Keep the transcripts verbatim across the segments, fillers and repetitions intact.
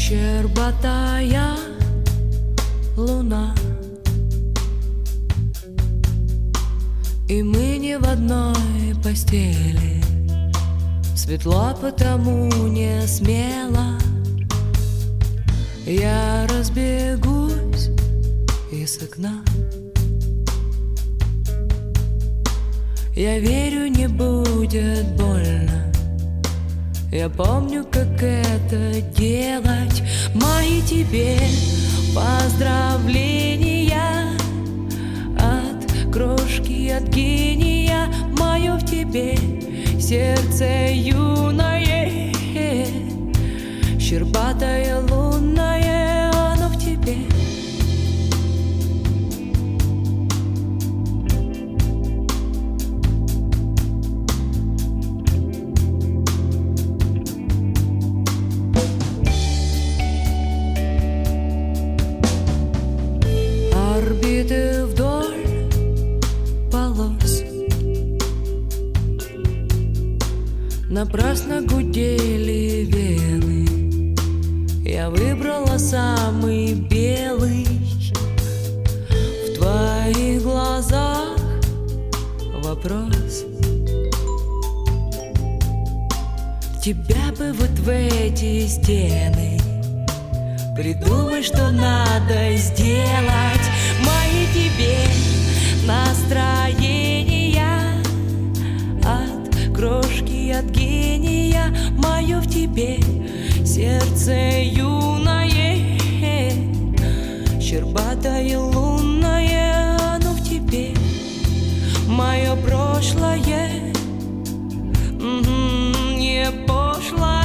Щербатая луна, и мы не в одной постели. Светло, потому не смело я разбегусь из окна. Я верю, не будет больно. Я помню, как это делать. Мои тебе поздравления от крошки, от гения. Мое в тебе сердце юное, щербатое лунное, оно в тебе. Орбиты вдоль полос напрасно гудели вены. Я выбрала самый белый. В твоих глазах вопрос. Тебя бы вот в эти стены. Придумай, что надо сделать. Мои тебе настроения от крошки, от гения. Мое в тебе сердце юное, щербатое лунное, оно в тебе. Мое прошлое не пошлое.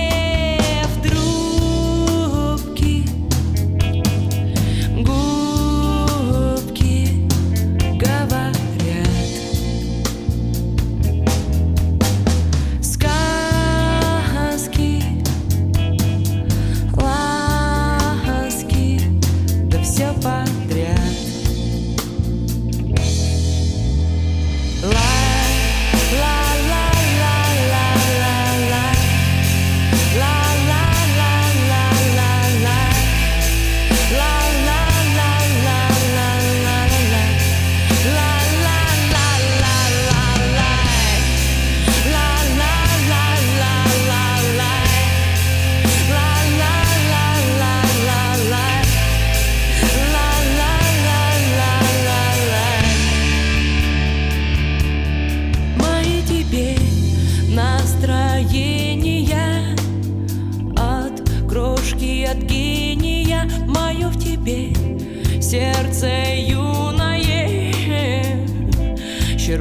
Настроения от крошки, от гения. Мое в тебе сердце юное,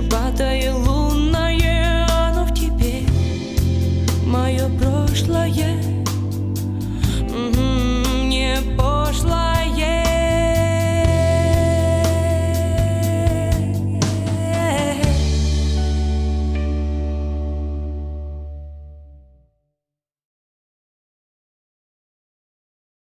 щербатое лунное, оно в тебе. Мое прошлое